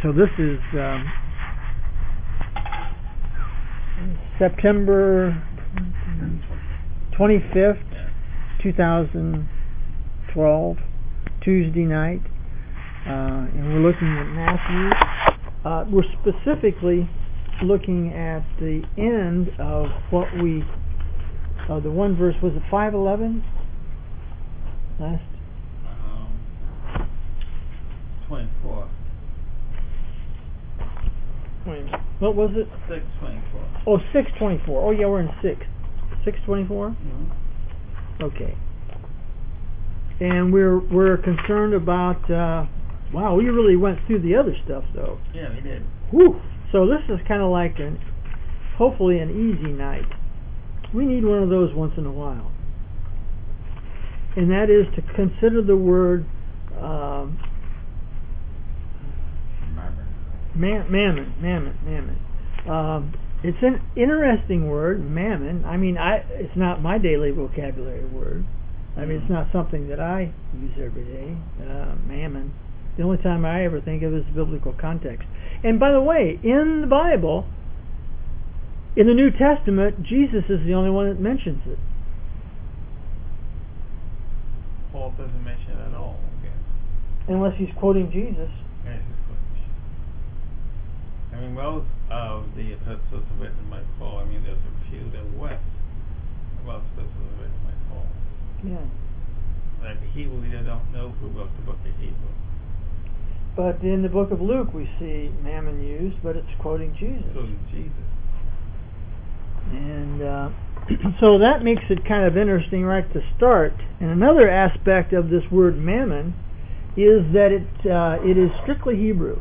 So this is September 25th, 2012, Tuesday night, and we're looking at Matthew. We're specifically looking at the end of what we, the one verse, was it 5:11? Last? 24. Wait a minute. What was it? 6:24. Oh, 6:24. Oh yeah, we're in 6:24? Mm-hmm. Okay. And we're concerned about, wow, we really went through the other stuff though. Yeah, we did. Whew. So this is kind of like hopefully an easy night. We need one of those once in a while. And that is to consider the word mammon. It's an interesting word, mammon. I mean, it's not my daily vocabulary word. I mean, it's not something that I use every day, mammon. The only time I ever think of it is biblical context. And by the way, in the Bible, in the New Testament, Jesus is the only one that mentions it. Paul doesn't mention it at all. Okay. Unless he's quoting Jesus. Yeah, he's quoting. I mean, most of the epistles written by Paul, I mean, there's a few that were about epistles written by Paul. Yeah. Like the Hebrew, they don't know who wrote the book of Hebrew. But in the book of Luke, we see mammon used, but it's quoting Jesus. Quoting Jesus. And so that makes it kind of interesting right to start. And another aspect of this word mammon is that it is strictly Hebrew.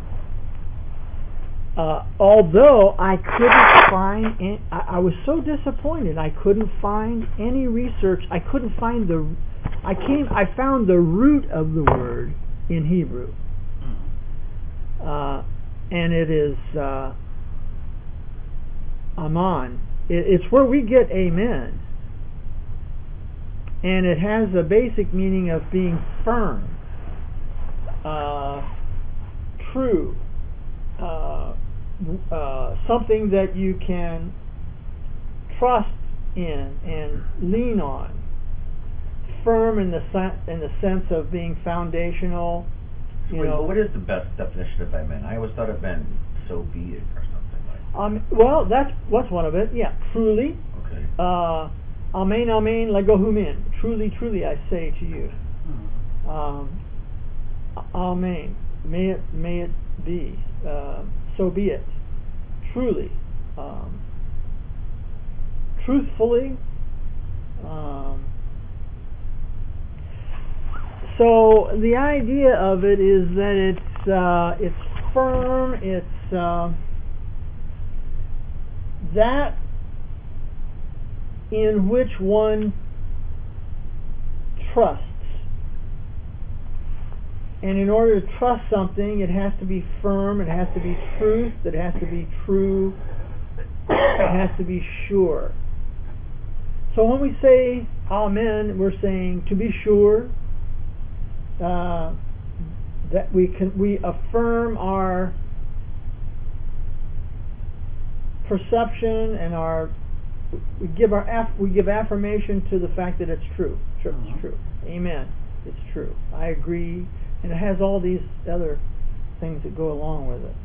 Although I couldn't find, I was so disappointed. I couldn't find any research. I couldn't find I found the root of the word in Hebrew, and it is aman. It's where we get amen, and it has a basic meaning of being firm, true. Something that you can trust in and lean on. Firm in the sense of being foundational. But what is the best definition of amen? I always thought it meant so be it or something like that. Well, that's one of it. Yeah, truly. Okay. Amen, amen, legohumin. Truly, truly, I say to you. Amen. May it be. So be it. Truly. Truthfully. So the idea of it is that it's firm. It's that in which one trusts. And in order to trust something, it has to be firm, it has to be truth, it has to be true, it has to be sure. So when we say amen, we're saying to be sure, that we affirm our perception and we give affirmation to the fact that it's true. Sure, it's true. Amen. It's true. I agree. And it has all these other things that go along with it.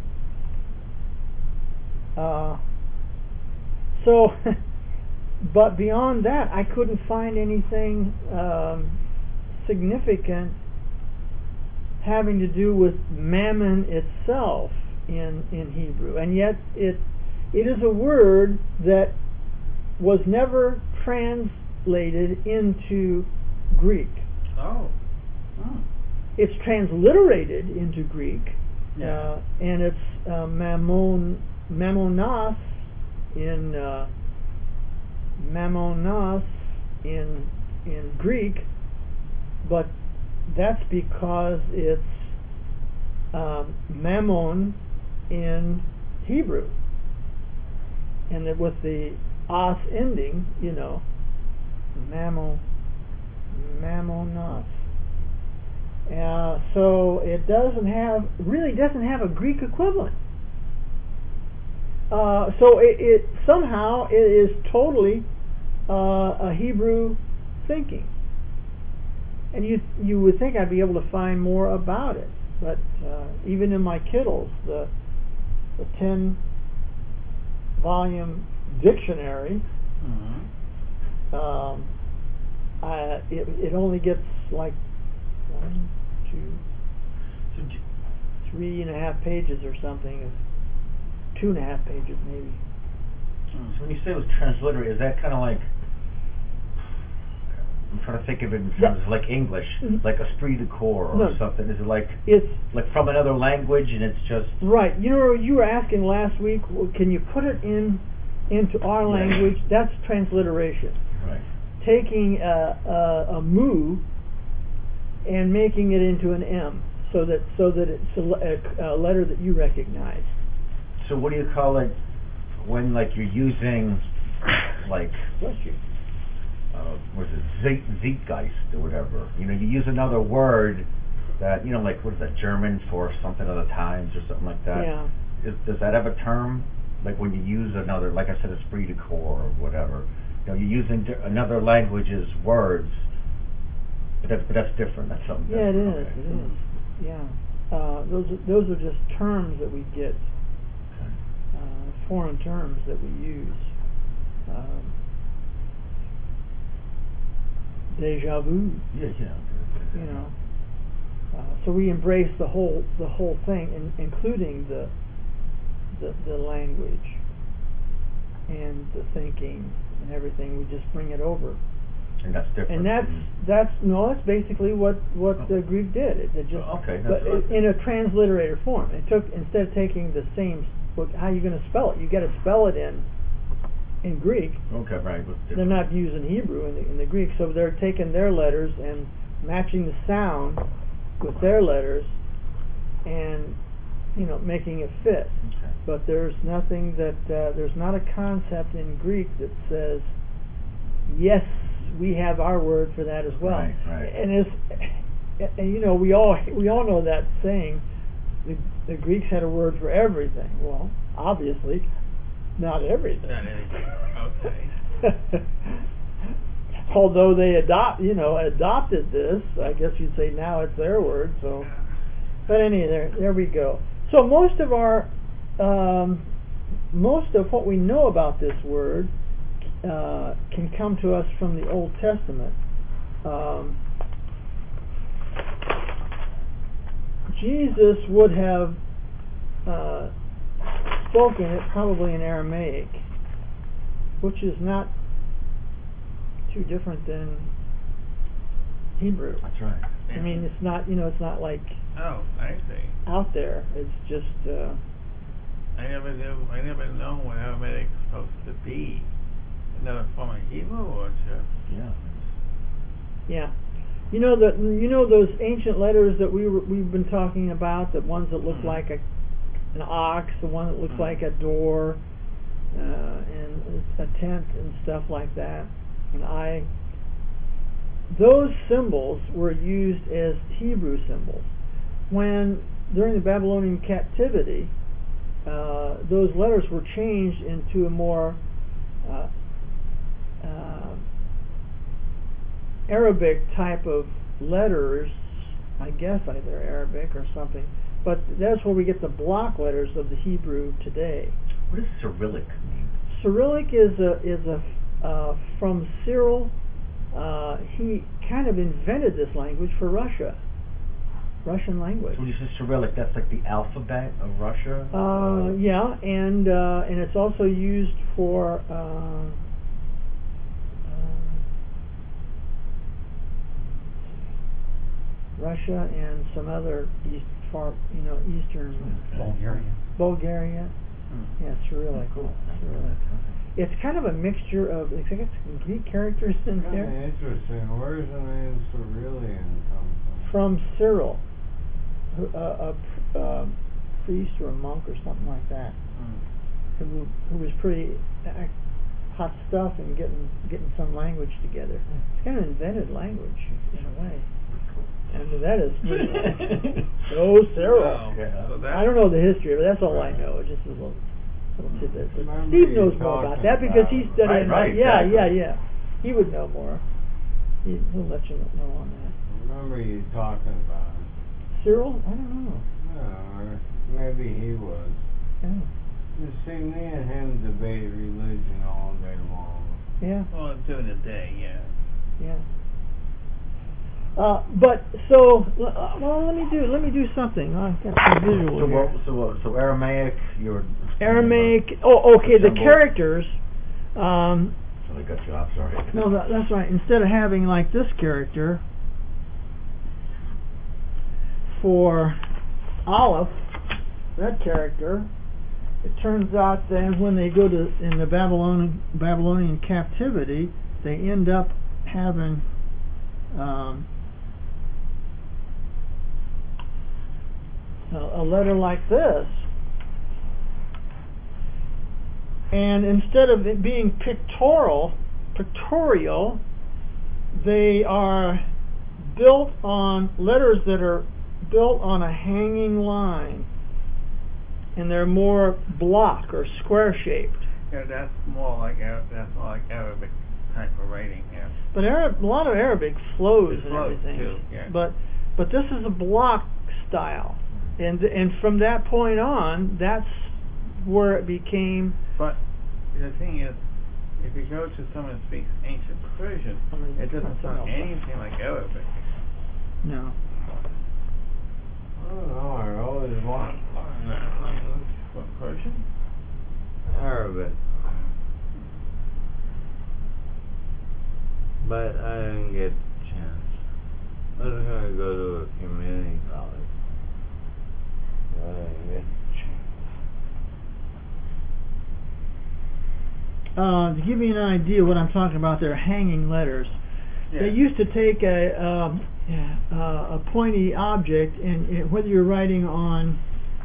But beyond that, I couldn't find anything significant having to do with mammon itself in Hebrew. And yet it is a word that was never translated into Greek. Oh. It's transliterated into Greek, Yeah. and it's mammonas in Greek, but that's because it's mammon in Hebrew, and that with the os ending, mammonas. So it really doesn't have a Greek equivalent. So it somehow it is totally a Hebrew thinking, and you would think I'd be able to find more about it, but even in my Kittles, the 10-volume dictionary, it only gets like 1, 2, 3.5 pages or something. 2.5 pages maybe. So when you say it was transliterated, is that kind of like, I'm trying to think of it in terms of like English, like esprit de corps or something? Is it like it's like from another language and it's just right? You know, you were asking last week, can you put it into our language? That's transliteration. Right. Taking a mu and making it into an M, so that it's a letter that you recognize. So what do you call it when like you're using like Bless you. What is it, Zeitgeist or whatever? You know, you use another word that, you know, like what is that, German for something of the times or something like that? Yeah. Does that have a term? Like when you use another, like I said, esprit de corps or whatever. You know, you're using another language's words, but that's different. That's something. Yeah, it different. is. Okay. It is. Yeah. Those are just terms that we get. Foreign terms that we use. Deja vu. Yeah. You know. So we embrace the whole thing, including the language and the thinking and everything. We just bring it over. And that's different. And that's basically what the Greek did. It just but in a transliterated form. It took, instead of taking the same. How are you going to spell it? You got to spell it in Greek. Okay, right. They're not using Hebrew in the Greek, so they're taking their letters and matching the sound with their letters, and making it fit. Okay. But there's nothing there's not a concept in Greek that says, yes, we have our word for that as well. Right. And we all know that saying. The Greeks had a word for everything. Well, obviously, not everything. Not anything. Okay. Although they adopted this, I guess you'd say now it's their word. So, but anyway, there we go. So most of what we know about this word can come to us from the Old Testament. Jesus would have spoken it probably in Aramaic, which is not too different than Hebrew. That's right. I mean, it's not like I see. out there. It's just I never know what Aramaic is supposed to be. Another form of Hebrew or just yeah. You know those ancient letters that we've been talking about, the ones that look like an ox, the one that looks like a door, and a tent and stuff like that, an eye. Those symbols were used as Hebrew symbols. When during the Babylonian captivity, those letters were changed into a more Arabic type of letters, I guess either Arabic or something, but that's where we get the block letters of the Hebrew today. What does Cyrillic mean? Cyrillic is from Cyril. He kind of invented this language for Russian language. So when you say Cyrillic, that's like the alphabet of Russia? Yeah, and it's also used for Russia and some other eastern Bulgaria. Yeah, Cyrillic. Cyrillic. It's kind of a mixture of, I think it's Greek characters in there. Interesting. Where does the name Cyrillian come From Cyril, a priest or a monk or something like that, who was pretty hot stuff and getting some language together. It's kind of invented language in a way. I mean, that is pretty much so sterile. Wow. Yeah. So I don't know the history of it. That's all I know. It's just a little tidbit. But Remember Steve you knows more about talking that because he's about- studying. Right, yeah, exactly. yeah. He would know more. He'll let you know on that. Remember you talking about it. Cyril? I don't know. No, or maybe he was. Yeah. You see, me and him debate religion all day long. Yeah. Well, during the day, yeah. Yeah. But so, well, let me do something. I've got some visual here. So Aramaic, you're Aramaic. Oh, okay. The Symbol. characters. So I got you off. Sorry. No, that's right. Instead of having like this character for Aleph, that character, it turns out that when they go to in the Babylonian captivity, they end up having a letter like this, and instead of it being pictorial, they are built on letters that are built on a hanging line, and they're more block or square shaped. Yeah, that's more like Arabic type of writing. Yeah. But a lot of Arabic flows It and flows everything. too, yeah. But this is a block style, and from that point on, that's where it became. But the thing is, if you go to someone who speaks ancient Persian, it doesn't sound anything like Arabic. No. I don't know, I always want What, Persian? Arabic. But I didn't get a chance. I was going to go to a community college. But I didn't get a chance. To give you an idea what I'm talking about, they're hanging letters. Yeah. They used to take a pointy object, and whether you're writing on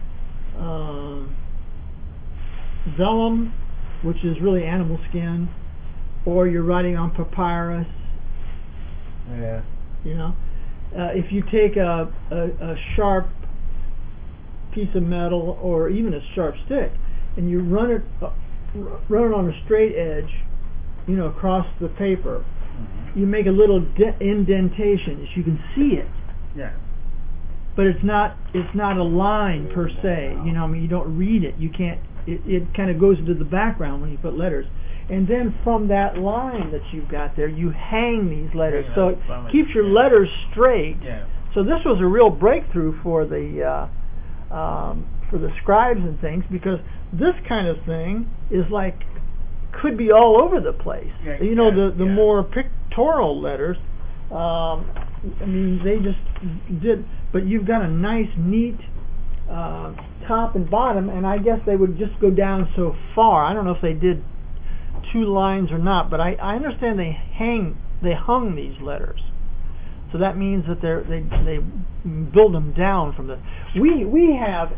vellum, which is really animal skin, or you're writing on papyrus, Yeah. you know, if you take a sharp piece of metal or even a sharp stick, and you run it on a straight edge, you know, across the paper, you make a little indentation, so you can see it. Yeah. But it's not a line per se. You know, I mean, you don't read it. You can't. It kind of goes into the background when you put letters. And then from that line that you've got there, you hang these letters, so it keeps your letters straight. Yeah. So this was a real breakthrough for the scribes and things, because this kind of thing is like could be all over the place. Yeah, you know, yeah, the yeah. more pictorial letters. I mean, they just did. But you've got a nice, neat top and bottom, and I guess they would just go down so far. I don't know if they did 2 lines or not, but I understand they hung these letters. So that means that they build them down from the. We have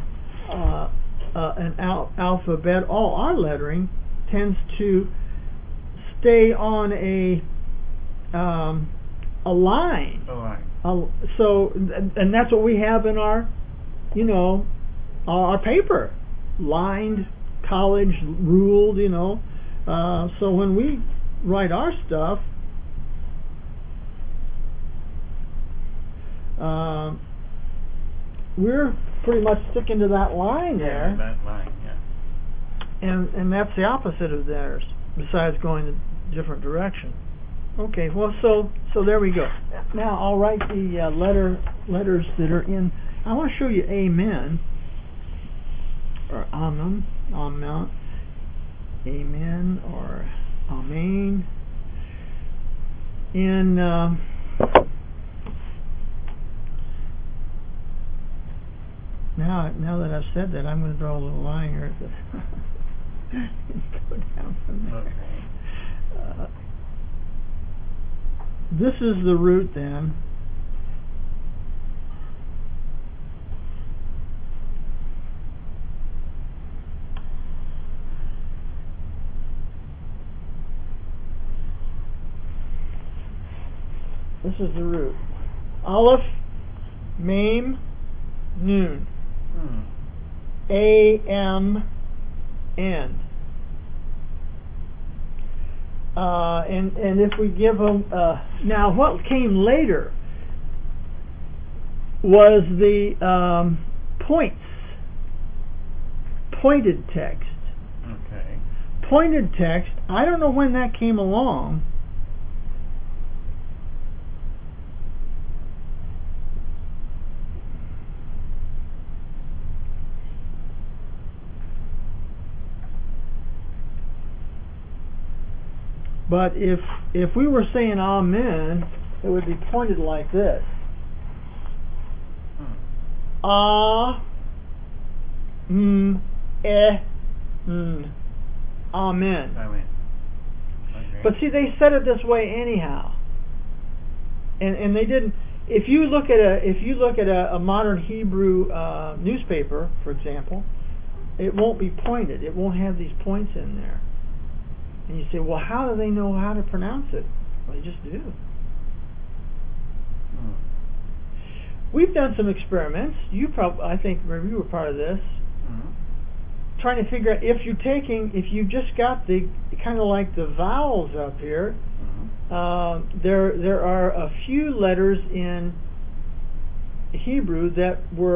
an alphabet. All our lettering tends to stay on a line. All right. So, and that's what we have in our, you know, our paper, lined, college ruled, you know. So when we write our stuff, we're pretty much sticking to that line there, That line, yeah. and that's the opposite of theirs. Besides going a different direction. Okay, well, so there we go. Now I'll write the letters that are in. I want to show you Amen, or Amen, Amen, or Amen. In now that I've said that, I'm going to draw a little line here. Go down from there. Okay. This is the root then. This is the root. Aleph, Mem, Nun. Hmm. A-M, N. And if we give them now, what came later was the pointed text. Okay. Pointed text. I don't know when that came along. But if we were saying Amen, it would be pointed like this. Ah, Amen. Amen. Okay. But see, they said it this way anyhow, and they didn't. If you look at a modern Hebrew newspaper, for example, it won't be pointed. It won't have these points in there. And you say, well, how do they know how to pronounce it? Well, they just do. We've done some experiments. I think maybe you were part of this. Trying to figure out if you just got the kind of like the vowels up here. There are a few letters in Hebrew that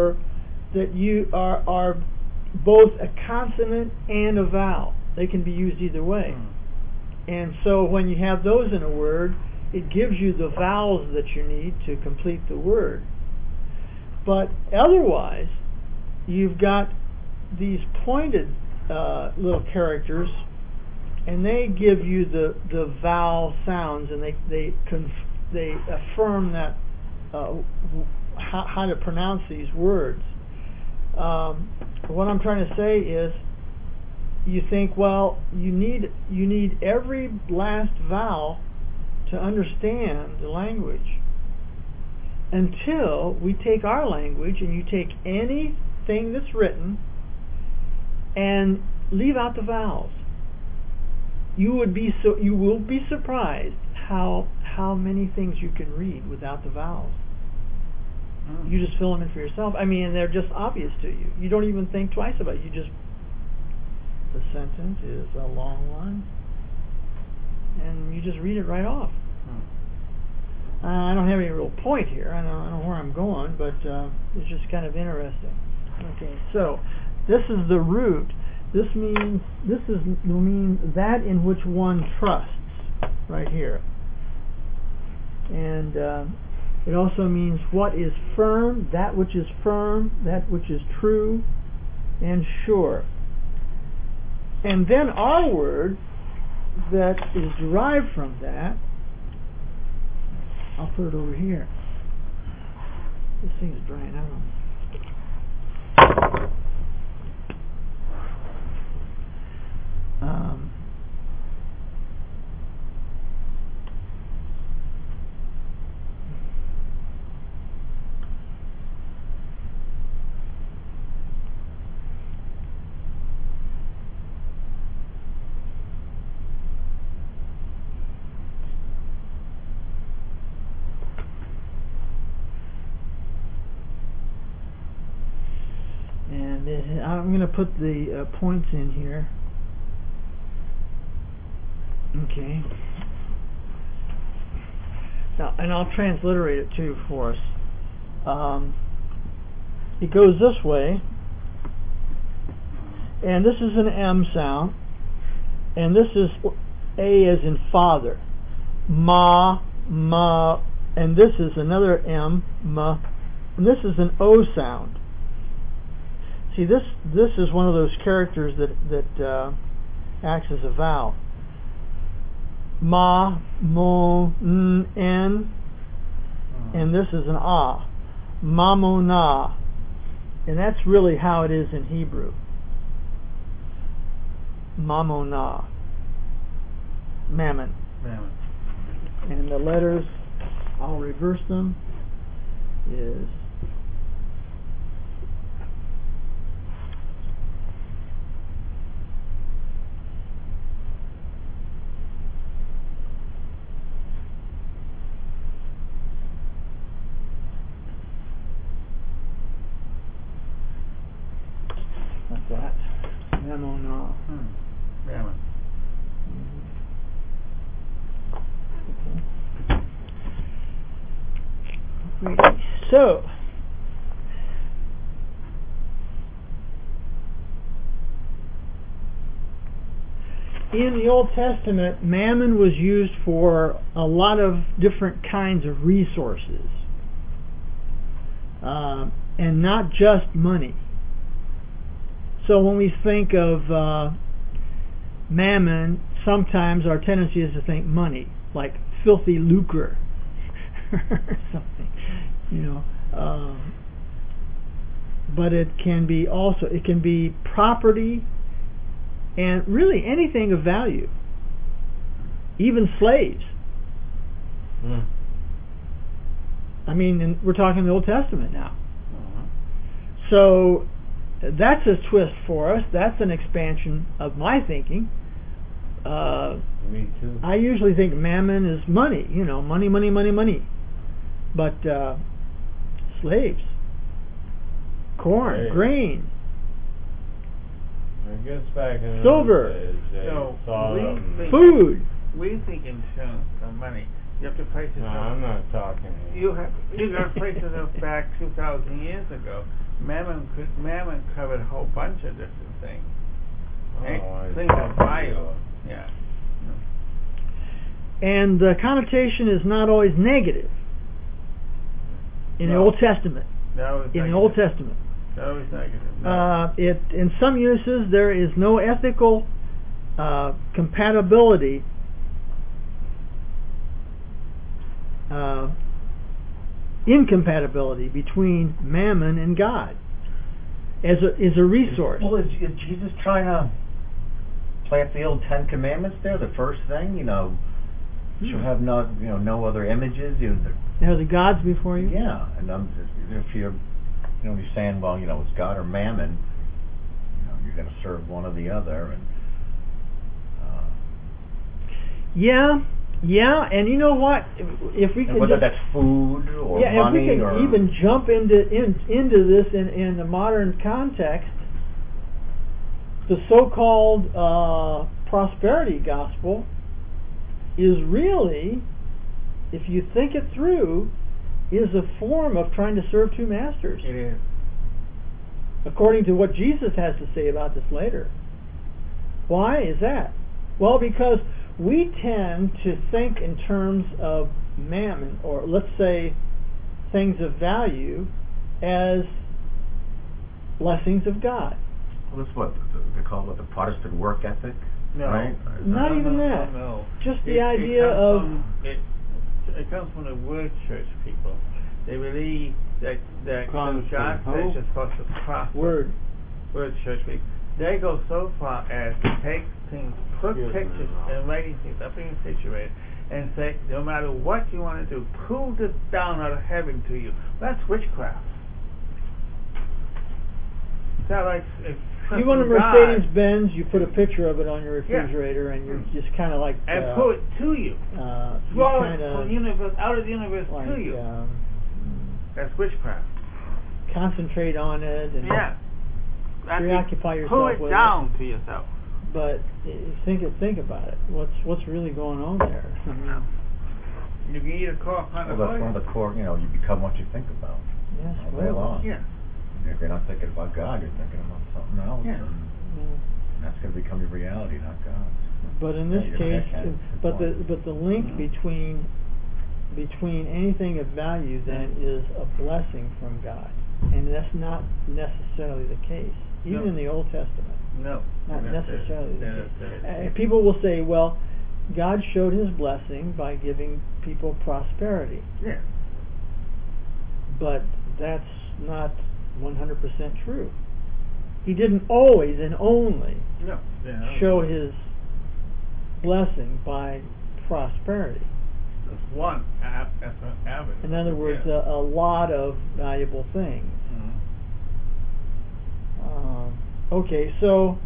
are both a consonant and a vowel. They can be used either way. And so when you have those in a word, it gives you the vowels that you need to complete the word. But otherwise, you've got these pointed little characters, and they give you the vowel sounds, and they affirm that how to pronounce these words. What I'm trying to say is, you think, well, you need every last vowel to understand the language, until we take our language and you take anything that's written and leave out the vowels. You will be surprised how many things you can read without the vowels. You just fill them in for yourself. I mean, they're just obvious to you. You don't even think twice about it. The sentence is a long one, and you just read it right off. I don't have any real point here. I don't know where I'm going, but it's just kind of interesting. Okay, so this is the root. This means that in which one trusts, right here. And it also means what is firm, that which is true and sure. And then our word that is derived from that, I'll put it over here. This thing's drying out. I'm going to put the points in here. Okay. Now, and I'll transliterate it too for us. It goes this way, and this is an M sound, and this is A as in father. Ma, and this is another M, ma, and this is an O sound. See, this is one of those characters that acts as a vowel. Ma, mo, n, and this is an ah. Mamona. And that's really how it is in Hebrew. Mamona. Mammon. And the letters, I'll reverse them, is that. Mammon. Mammon. Okay. So, in the Old Testament, mammon was used for a lot of different kinds of resources, and not just money. So when we think of mammon, sometimes our tendency is to think money, like filthy lucre or something, you know. But it can be property, and really anything of value, even slaves. I mean, we're talking the Old Testament now. So that's a twist for us. That's an expansion of my thinking. Me too. I usually think mammon is money, money. But slaves, corn, Hey. grain, I guess back in Silver. those days, they So, saw we them. think- food. We think in terms of money. You have to place No, yourself. I'm not talking to You got to place yourself back 2,000 years ago. Mammon covered a whole bunch of different things. I Things of see. value. Yeah. And the connotation is not always negative in the No. Old Testament. That was In negative. the Old Testament, That was negative. No. in some uses there is no ethical compatibility incompatibility between mammon and God as a resource. Well, is Jesus trying to plant the old Ten Commandments there? The first thing, you shall have no other images. Are the gods before you? Yeah, and if you're saying, well, it's God or mammon, you're going to serve one or the other, and Yeah, and you know what? If we and can whether just, that's food or if money we can or even jump into this in the modern context, the so-called prosperity gospel is really, if you think it through, is a form of trying to serve two masters, It is. according to what Jesus has to say about this later. Why is that? Well, because we tend to think in terms of mammon, or let's say things of value, as blessings of God. well, that's what they call the Protestant work ethic, No. right? Not even that. No. Just the idea of It comes from the word church people. They believe that Comes God from says who? you're supposed to prosper. word. Church people. They go so far as to take things, put Excuse me, pictures Rob. and writing things up in your refrigerator and say, no matter what you want to do, pull this down out of heaven to you. That's witchcraft. It's not like You want a Mercedes Benz, you put a picture of it on your Yeah. refrigerator, and you're just kind of like and pull it to you. you Throw it kind from of the universe, out of the universe like to you. That's witchcraft. concentrate on it and Yeah. That's preoccupy it. yourself Pull it with down to yourself. it. But think about it. What's really going on there? I mean, You can either call upon the Well, that's one of the core. You become what you think about yes, all day well, long. Yeah. If you're not thinking about God, you're thinking about something else, Yeah. and that's going to become your reality, not God's. But in this Yeah, case, okay. but Good the link between anything of value then is a blessing from God, and that's not necessarily the case, even No. in the Old Testament. No. Not That's necessarily it. the That's case. it. People will say, well, God showed His blessing by giving people prosperity, Yeah. but that's not 100% true. He didn't always and only No. Yeah, show His blessing by prosperity. That's one avenue. In other words, Yeah. a lot of valuable things. Okay, so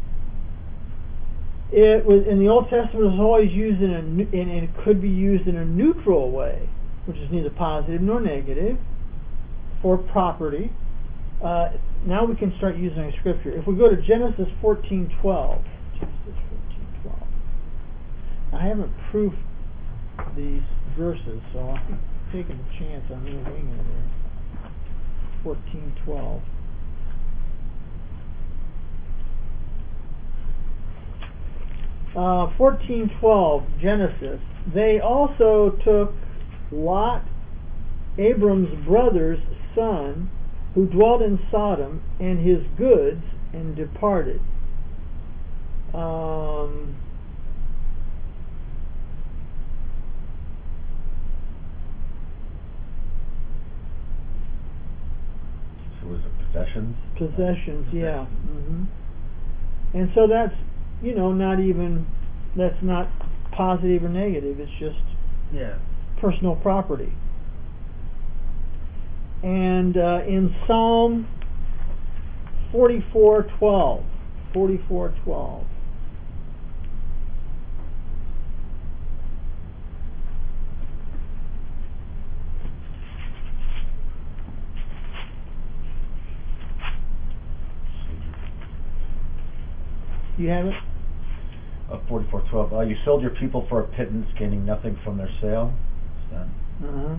it was in the Old Testament. It was always used and it could be used in a neutral way, which is neither positive nor negative, for property. now we can start using Scripture. If we go to Genesis 14:12, Genesis 14:12. I haven't proofed these verses, so I'm taking a chance on you hanging there. 14:12. Uh, 14:12, Genesis. They also took Lot, Abram's brother's son, who dwelt in Sodom, and his goods, and departed. So was it possessions? Possessions, yeah. And so that's, not even, that's not positive or negative, it's just Yeah. personal property. And in Psalm 44:12, 44:12. You have it? 44:12. You sold your people for a pittance, gaining nothing from their sale. Is that? Uh-huh.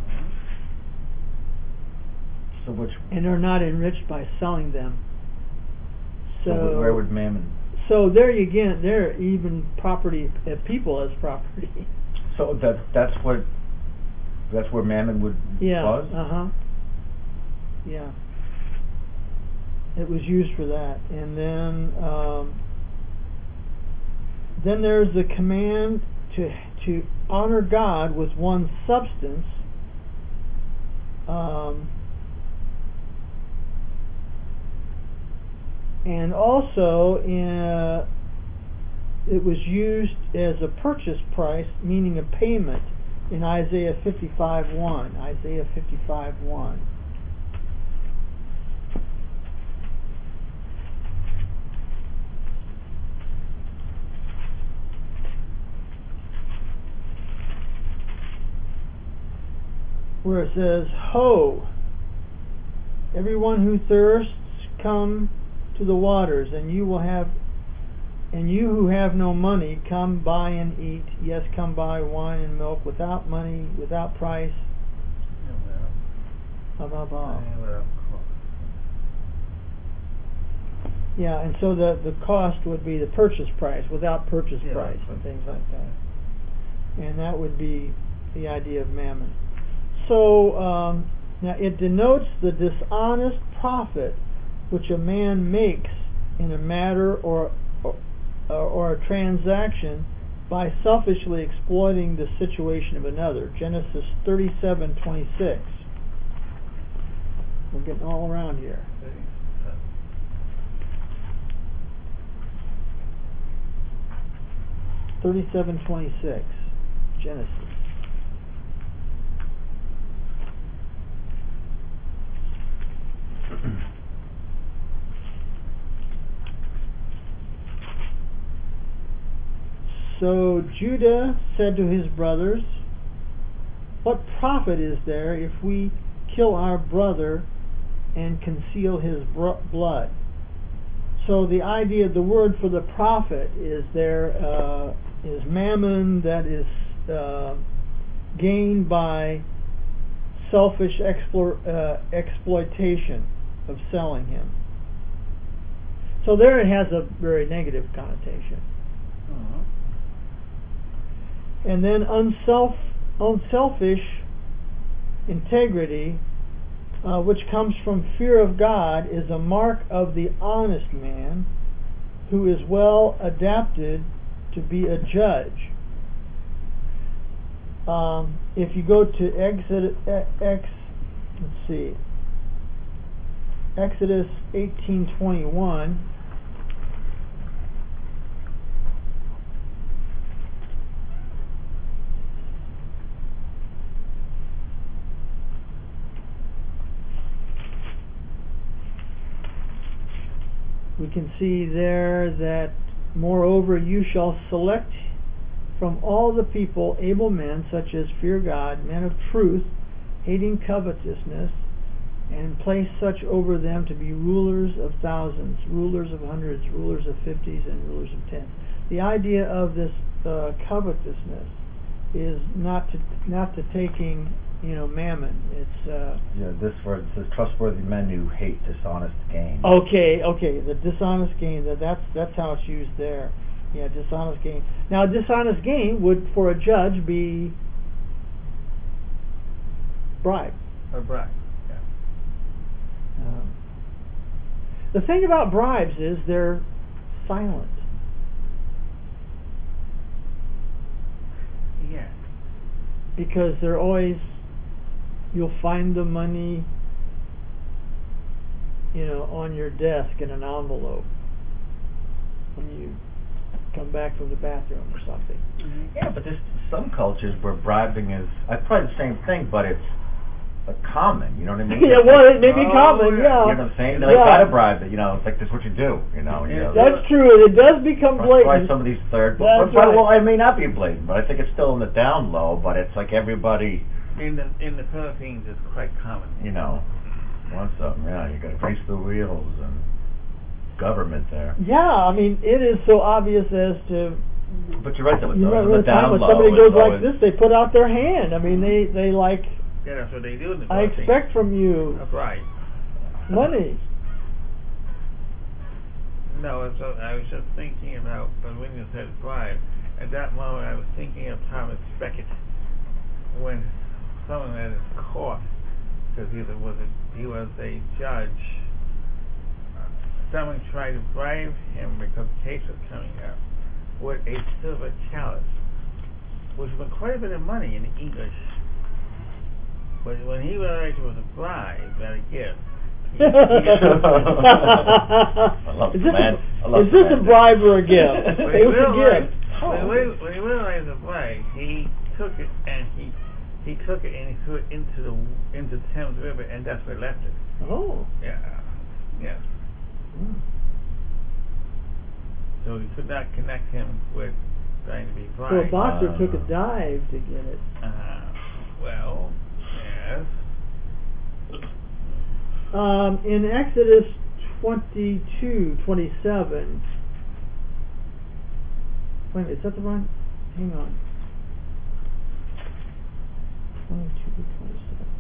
So which? And are not enriched by selling them. So where would mammon? So there you again, there even property, people as property. So that's where mammon would was? Yeah. It was used for that. And then there's the command to honor God with one's substance. And also it was used as a purchase price, meaning a payment, in Isaiah 55:1. Isaiah 55:1. Where it says, "Ho, everyone who thirsts, come to the waters, and you who have no money, come buy and eat. Yes, come buy wine and milk without money, without price." Yeah, and so the cost would be the purchase price, without purchase price, and things like that. And that would be the idea of mammon. So now it denotes the dishonest profit which a man makes in a matter or a transaction by selfishly exploiting the situation of another. Genesis 37:26. We're getting all around here. 37:26, Genesis. So Judah said to his brothers, "What profit is there if we kill our brother and conceal his blood?" So the idea, the word for the profit is there is mammon, that is gained by selfish exploitation of selling him. So there it has a very negative connotation. And then unselfish integrity, which comes from fear of God, is a mark of the honest man who is well adapted to be a judge. If you go to Exodus 18:21. We can see there that, "Moreover, you shall select from all the people able men, such as fear God, men of truth, hating covetousness, and place such over them to be rulers of thousands, rulers of hundreds, rulers of 50s, and rulers of 10s. The idea of this covetousness is not to taking, mammon. It's this word says trustworthy men who hate dishonest gain. Okay, the dishonest gain. That's how it's used there. Yeah, dishonest gain. Now, dishonest gain would, for a judge, be bribe. A bribe. Yeah. The thing about bribes is they're silent. Yeah. Because they're always, you'll find the money, on your desk in an envelope when you come back from the bathroom or something. Yeah, but there's some cultures where bribing is probably the same thing, but it's common. You know what I mean? Yeah, well, it may be common. yeah. Yeah. You know what I'm saying? They gotta bribe it. It's like this is what you do. That's true. It does become blatant. Probably some of these third. That's right. Well, it may not be blatant, but I think it's still in the down low. But it's like everybody. In the Philippines, it's quite common. Want something? Yeah, you gotta grease the wheels and government there. Yeah, it is so obvious as to. But you're right though. You remember the the time down when low, somebody goes like always, this, they put out their hand. They like. Yeah, that's what they do in the I Philippines. expect from you A bribe. money. No, so I was just thinking about when you said bribe. At that moment, I was thinking of Thomas Becket when someone at his court, because he was a judge. Someone tried to bribe him because the case was coming up with a silver chalice, which was quite a bit of money in English. But when he realized it was a bribe, not a gift, I love Is the this a bribe or a gift? When It was a gift. he realized the bribe, he took it and he threw it into the Thames River, and that's where he left it. Oh. Yeah. So he could not connect him with trying to be So a bribed. boxer took a dive to get it. Well, yes. In Exodus 22:27. Wait a minute, is that the one? Hang on. 22:27.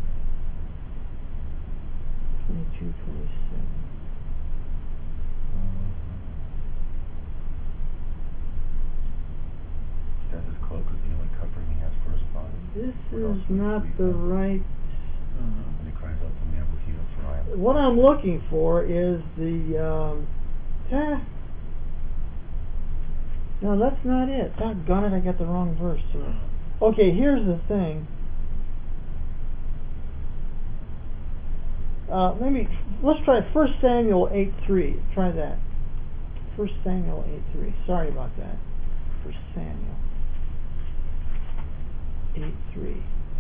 22:27. He says his cloak is the only covering he has for his body. This What else is would not we the do? right. And he cries out to me, I will heal for I am. What I'm looking for is the. No, that's not it. Doggone it, I got the wrong verse here. Okay, here's the thing. Maybe let's try 1 Samuel 8:3. Try that. 1 Samuel 8:3. Sorry about that. 1 Samuel 8:3.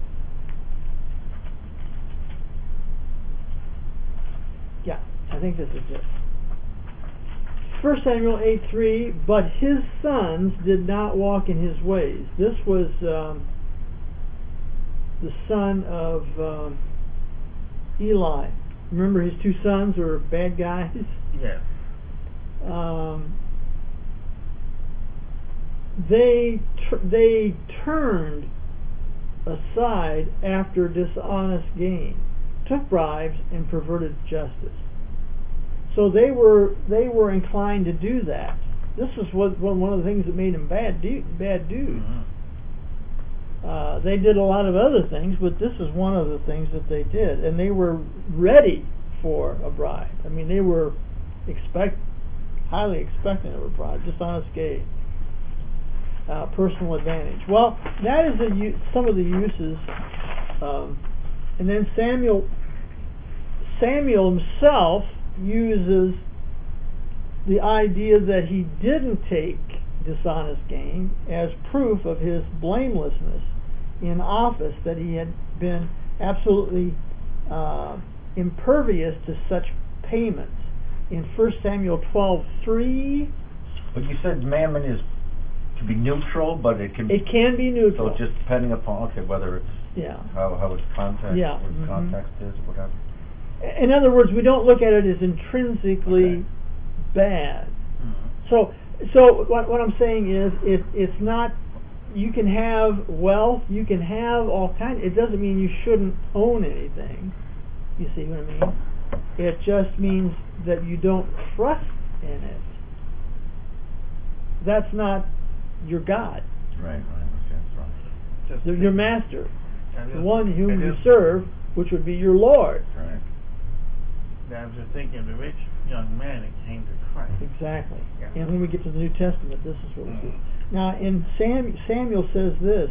Yeah, I think this is it. 1 Samuel 8:3. But his sons did not walk in his ways. This was the son of Eli. Remember, his two sons were bad guys. Yes. They turned aside after dishonest gain, took bribes, and perverted justice. So they were inclined to do that. This was one of the things that made them bad dudes. Mm-hmm. They did a lot of other things, but this is one of the things that they did, and they were ready for a bribe. They were highly expecting of a bribe, dishonest gain, personal advantage. Well, that is some of the uses, and then Samuel himself uses the idea that he didn't take dishonest gain as proof of his blamelessness in office, that he had been absolutely impervious to such payments. In 1 Samuel 12:3. But you said mammon can be neutral, but it can be neutral. So just depending upon whether it's how its context Yeah. what its context is or whatever. In other words, we don't look at it as intrinsically bad. So what I'm saying is, it's not. You can have wealth, you can have all kinds. It doesn't mean you shouldn't own anything. You see what I mean? It just means that you don't trust in it. That's not your God. Right. That's right. Just Your master, the one whom I you just- serve, which would be your Lord. Right. I was just thinking of the rich young man that came to Christ. Exactly. Yeah. And when we get to the New Testament, this is what we see. Now, in Samuel says this,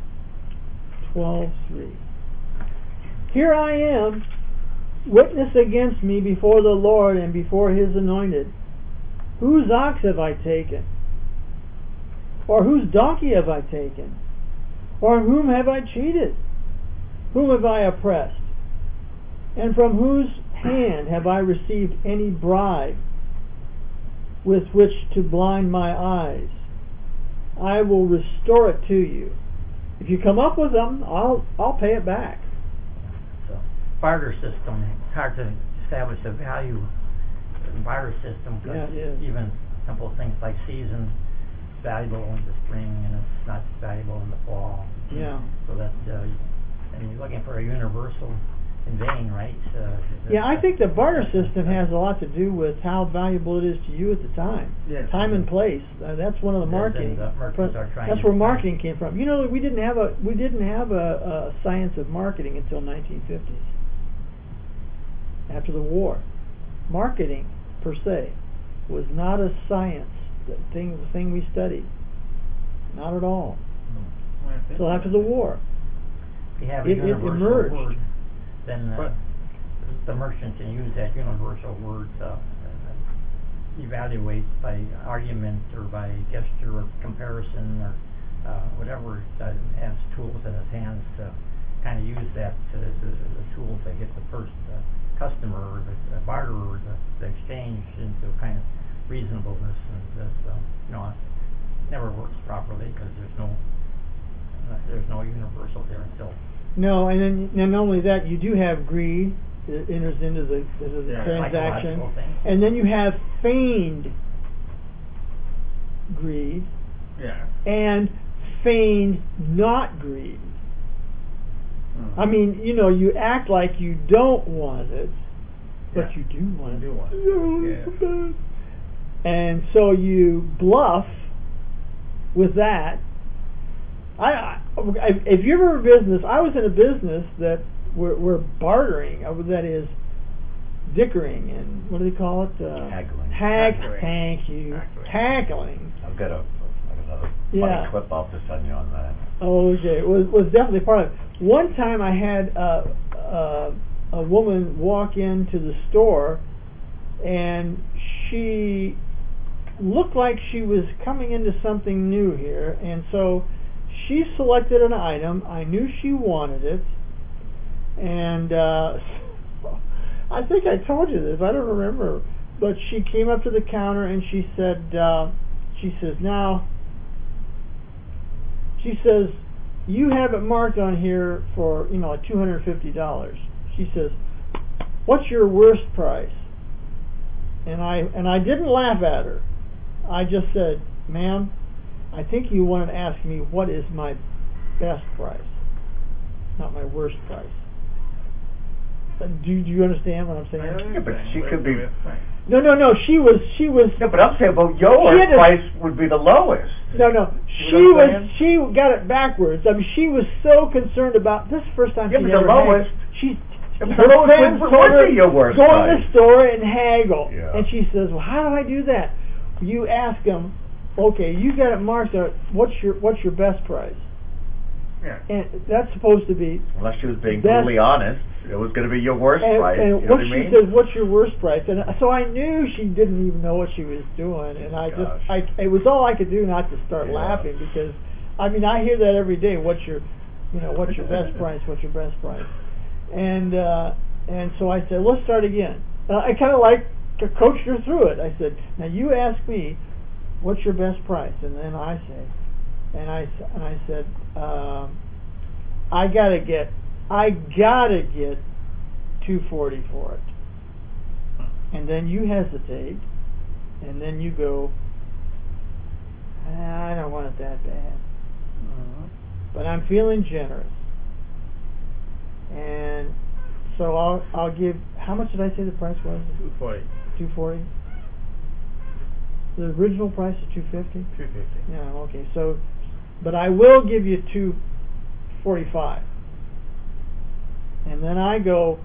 12:3. Here I am, witness against me before the Lord and before His anointed. Whose ox have I taken? Or whose donkey have I taken? Or whom have I cheated? Whom have I oppressed? And from whose hand have I received any bribe with which to blind my eyes? I will restore it to you. If you come up with them, I'll pay it back. So, barter system, it's hard to establish a value in barter system because even simple things like seasons, it's valuable in the spring and it's not valuable in the fall. Yeah. So that, and you're looking for a universal in vain, right? Yeah, I think the barter system has a lot to do with how valuable it is to you at the time. Yes. Time and place. That's one of the marketing. the merchants are trying That's to- where marketing came from. You know, we didn't have a science of marketing until 1950s. After the war, marketing per se was not a science. The thing we studied. Not at all. Until after the war. If you have a It universal emerged. word, then But- the merchant can use that universal word to evaluate by argument or by gesture or comparison or whatever, has tools in his hands to kind of use that as a tool to get the first customer or the barter or the exchange into kind of reasonableness, and that it never works properly because there's no universal there until. No, and then not only that, you do have greed that enters into the transaction, Psychological things. and then you have feigned greed Yeah. and feigned not greed. I mean, you act like you don't want it, but Yeah. you do want it. You do want it. Yeah. And so you bluff with that. If you're ever in business, I was in a business that we're bartering. That is, dickering and what do they call it? Haggling. Haggling. Thank you. Haggling. I've got another Yeah. funny clip I'll just send you on that. Oh, okay. It was definitely part of it. One time I had a woman walk into the store, and she looked like she was coming into something new here, and so she selected an item. I knew she wanted it, and I think I told you this. I don't remember, but she came up to the counter and she said, she says, you have it marked on here for like $250. She says, what's your worst price? And I didn't laugh at her. I just said, ma'am, I think you wanted to ask me what is my best price, not my worst price. Do you understand what I'm saying? Yeah, but she could be. No. She was. No, but I'm saying, well, your She had to- price would be the lowest. No. You know what I'm She got it backwards. I mean, she was so concerned about this is the first time Yeah, she's but the ever lowest- haggled. She's The her lowest friends would told her be your worst go in price. the store and haggle. Yeah. And she says, well, how do I do that? You ask them, okay, you got it marked out. What's your best price? Yeah. And that's supposed to be. Unless she was being That's- brutally honest, it was going to be your worst price. And you know what what I she mean? says, what's your worst price? And so I knew she didn't even know what she was doing, and Gosh. it was all I could do not to start Yeah. laughing, because I mean I hear that every day. What's your best price? What's your best price? And so I said, let's start again. I kind of coached her through it. I said, now you ask me, what's your best price? And then I say, and I said, I gotta get $240 for it. And then you hesitate, and then you go, I don't want it that bad. But I'm feeling generous. And so I'll give, how much did I say the price was? $240. $240? The original price is $250? $250. Yeah, okay. So, but I will give you $245. And then I go,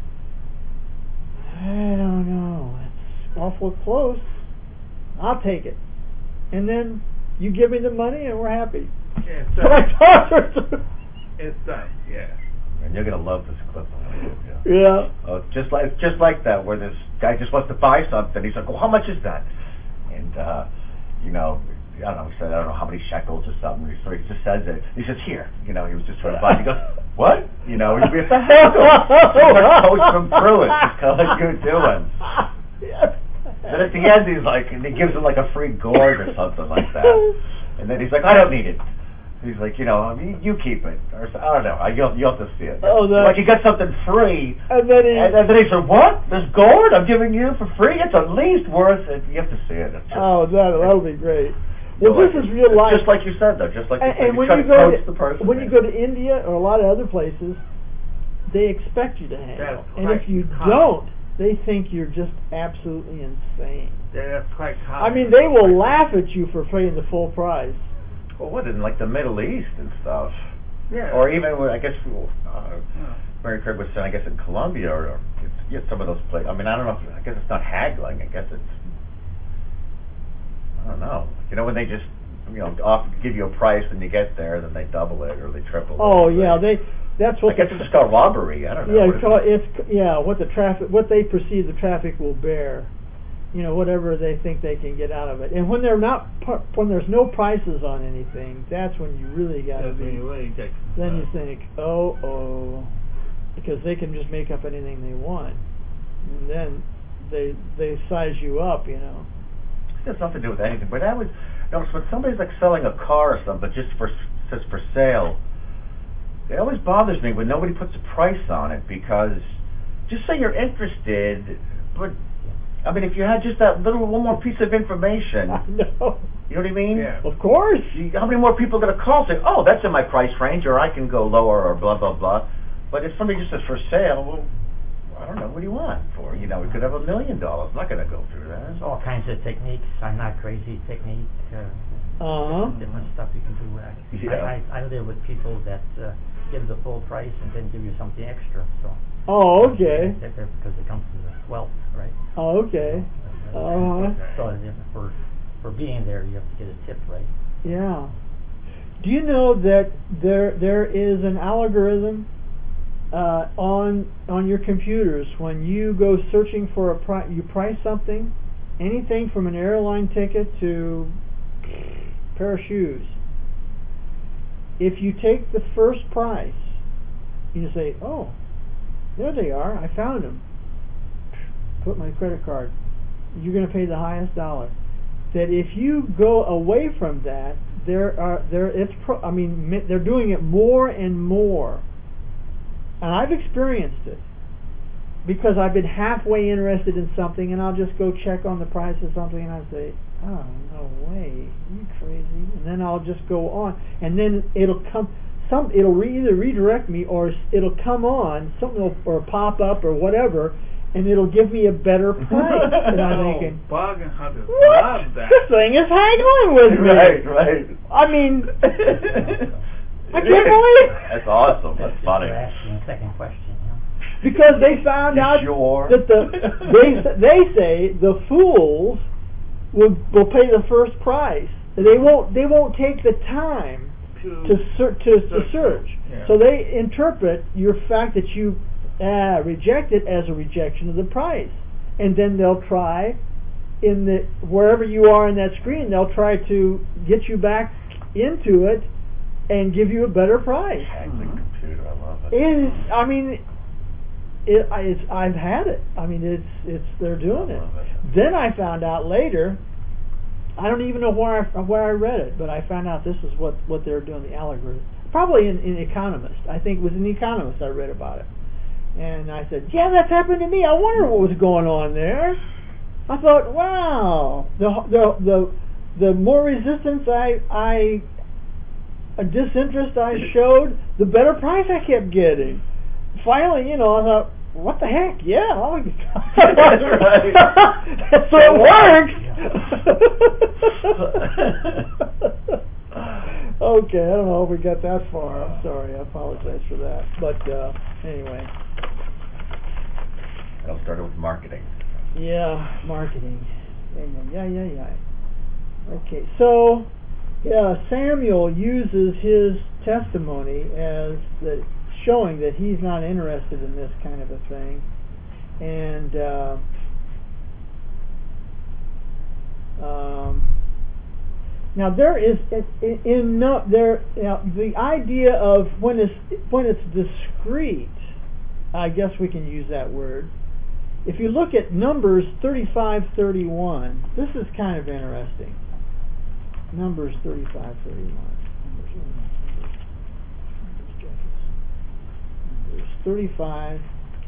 I don't know, it's awful close. I'll take it. And then you give me the money and we're happy. Yeah, So I talked her through. it's done. Yeah. And you're gonna love this clip. Yeah. Just like that, where this guy just wants to buy something. He's like, well, how much is that? And you know, I don't know. He said, I don't know how many shekels or something. So he just says it. He says, here. You know, he was just trying to buy it. He goes, what? You know, we have to handle it. Coach him through it. It's kind of like you're doing. Then at the end, he's like, and he gives him like a free gourd or something like that. And then he's like, I don't need it. He's like, you know, I mean, you keep it. Or so, I don't know. You'll have to see it. Like he got something free. And then he said, what? This gourd I'm giving you for free? It's at least worth it. You have to see it. It's just, that'll be great. Well, this is real life. Just like you said, though. Just like you said. And when you go to India or a lot of other places, they expect you to handle. And if you don't, they think you're just absolutely insane. Yeah, that's quite common. I mean, they will laugh at you for paying the full price. Well, what in like the Middle East and stuff? Yeah. Or even, I guess, Mary Craig was saying, I guess in Colombia or some of those places. I mean, I don't know. I guess it's not haggling. I guess it's, I don't know. You know, when they just, you know, give you a price and you get there, then they double it or they triple it. Oh yeah, that's what. I guess it's just called robbery. I don't know. Yeah, what they perceive the traffic will bear. You know, whatever they think they can get out of it. And when when there's no prices on anything, that's when you really got to be. Then you think, because they can just make up anything they want, and then they size you up. You know. It has nothing to do with anything. But that was, when somebody's like selling a car or something, but just says for sale, it always bothers me when nobody puts a price on it, because just say you're interested, but I mean, if you had just that one more piece of information, I know. You know what I mean? Yeah. Of course. How many more people are going to call saying, oh, that's in my price range, or I can go lower, or blah, blah, blah. But if somebody just says for sale, well, I don't know, what do you want for? You know, we could have $1 million. I'm not going to go through that. There's all kinds of techniques. I'm not crazy technique. Different stuff you can do. I live with people that give the full price and then give you something extra. So. Oh, okay. Because it comes to the wealth, right? Oh, okay. So for being there, you have to get a tip, right? Yeah. Do you know that there is an algorithm on your computers when you go searching for you price something, anything from an airline ticket to a pair of shoes. If you take the first price, you say, oh, there they are, I found them. Put my credit card. You're going to pay the highest dollar. That if you go away from that, they're doing it more and more. And I've experienced it because I've been halfway interested in something, and I'll just go check on the price of something, and I say, oh, no way, you crazy. And then I'll just go on, and then it'll come. It'll either redirect me, or it'll come on, or pop up or whatever, and it'll give me a better price. And I'm thinking, bargain hunters what? love that. This thing is haggling with me. Right. I mean, I can't believe it. That's awesome. That's funny. You're asking a second question, because they found out that they say the fools will pay the first price. They won't take the time to search. Yeah. So they interpret your fact that you reject it as a rejection of the price, and then they'll try wherever you are in that screen, they'll try to get you back into it and give you a better price. Haggling computer, I love it. I've had it. I mean, they're doing it. Then I found out later. I don't even know where I read it, but I found out this is what they're doing, the algorithm. Probably in Economist. I think it was in Economist I read about it. And I said, yeah, that's happened to me. I wonder what was going on there. I thought, wow, the more resistance disinterest I showed, the better price I kept getting. Finally, I thought, what the heck? Yeah, That's right. So it works. Okay, I don't know if we got that far. I'm sorry. I apologize for that. But anyway. It all started with marketing. Yeah, marketing. Yeah. Okay, so Samuel uses his testimony as showing that he's not interested in this kind of a thing, and now there is the idea of when it's discrete. I guess we can use that word. If you look at Numbers 35:31, this is kind of interesting. Numbers 35:31. Numbers 35.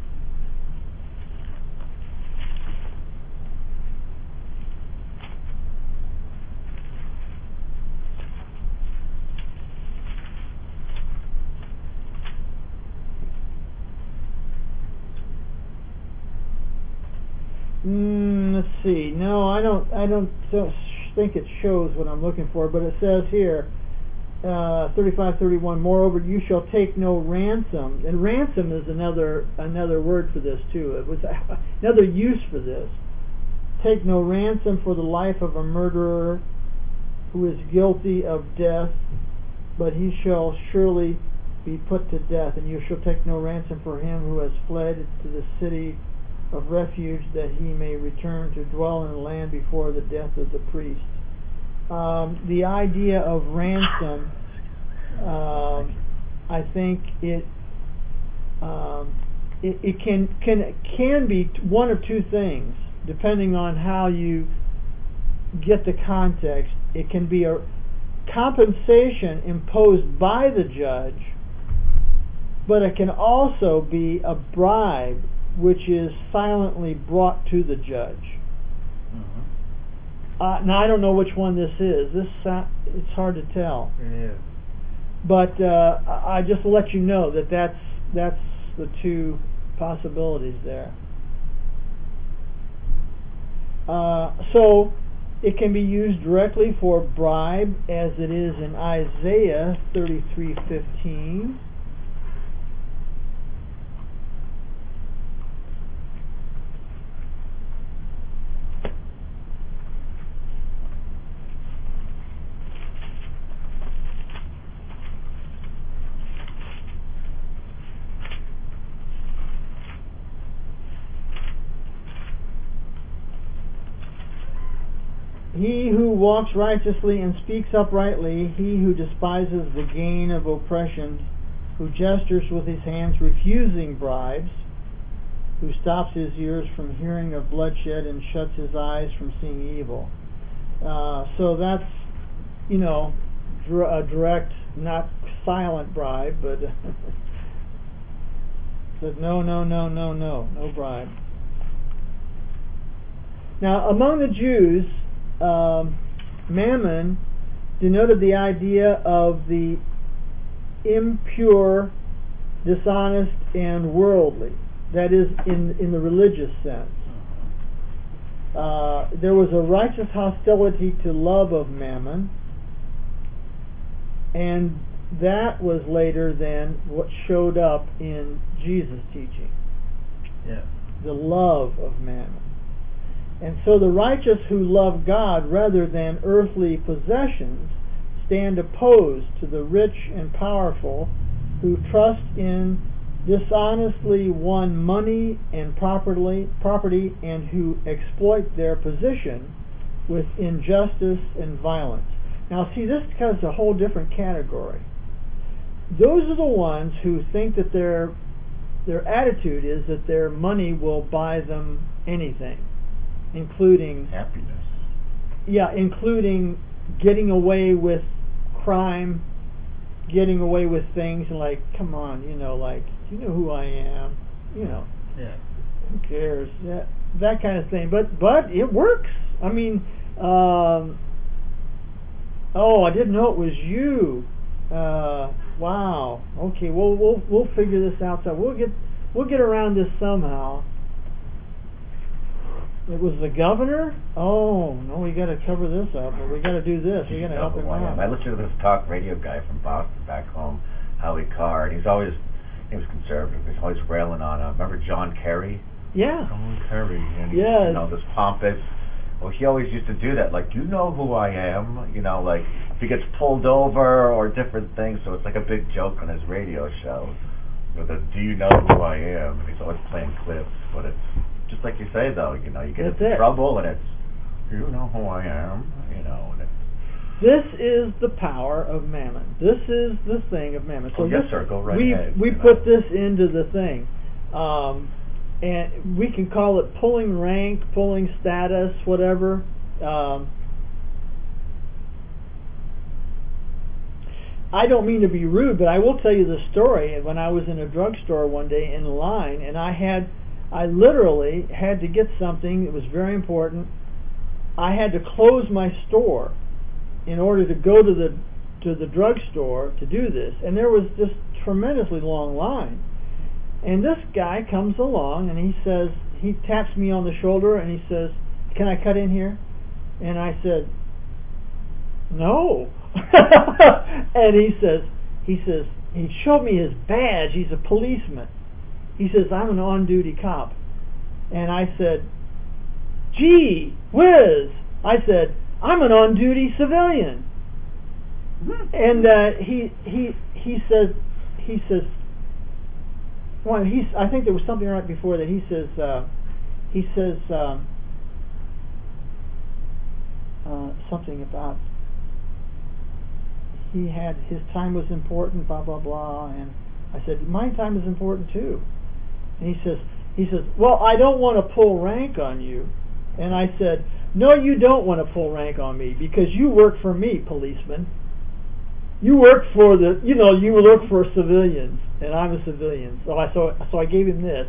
Let's see. No, I don't think it shows what I'm looking for, but it says here, 35:31. Moreover, you shall take no ransom, and ransom is another word for this too. It was another use for this. Take no ransom for the life of a murderer who is guilty of death, but he shall surely be put to death, and you shall take no ransom for him who has fled to the city of refuge, that he may return to dwell in the land before the death of the priest. The idea of ransom, I think it can be one of two things, depending on how you get the context. It can be a compensation imposed by the judge, but it can also be a bribe which is silently brought to the judge. Now I don't know which one this is. It's hard to tell. It is. But I just let you know that's the two possibilities there. So it can be used directly for bribe, as it is in Isaiah 33:15. He who walks righteously and speaks uprightly, he who despises the gain of oppression, who gestures with his hands refusing bribes, who stops his ears from hearing of bloodshed and shuts his eyes from seeing evil. So that's, a direct, not silent bribe, but said no bribe. Now, among the Jews, mammon denoted the idea of the impure, dishonest, and worldly. That is, in the religious sense. There was a righteous hostility to love of mammon, and that was later then what showed up in Jesus' teaching. Yeah. The love of mammon. And so the righteous who love God rather than earthly possessions stand opposed to the rich and powerful who trust in dishonestly won money and property and who exploit their position with injustice and violence. Now see, this has a whole different category. Those are the ones who think that their attitude is that their money will buy them anything, including happiness. Yeah, including getting away with crime, getting away with things, and like, come on, like, you know who I am. you know, Yeah. who cares? That kind of thing. But it works. I mean, oh, I didn't know it was you. Wow. Okay. We'll figure this out. So we'll get around this somehow. It was the governor? Oh, no, we got to cover this up. Or we got to do this. We got to help him out. I listened to this talk radio guy from Boston back home, Howie Carr, and he was conservative. He's always railing on, remember John Kerry? Yeah. John Kerry. And yes. You know, this pompous. Well, he always used to do that. Like, you know who I am. You know, like, if he gets pulled over or different things. So it's like a big joke on his radio show. With a, do you know who I am? And he's always playing clips, but it's just like you say, though, you know, you get into trouble, and it's, you know who I am, you know. And this is the power of mammon. This is the thing of mammon. So yes, sir, go right ahead. We put this into the thing. And we can call it pulling rank, pulling status, whatever. I don't mean to be rude, but I will tell you the story. When I was in a drugstore one day in line, and I literally had to get something that was very important. I had to close my store in order to go to the drugstore to do this, and there was this tremendously long line. And this guy comes along, and he taps me on the shoulder, and he says, "Can I cut in here?" And I said, "No." And he showed me his badge. He's a policeman. He says, "I'm an on-duty cop." And I said, "Gee whiz." I said, "I'm an on-duty civilian." And he says, well, I think there was something right before that. He says something about his time was important, blah blah blah, and I said, "My time is important too." And he says, "Well, I don't want to pull rank on you." And I said, "No, you don't want to pull rank on me, because you work for me, policeman. You work for you work for civilians, and I'm a civilian." So I gave him this.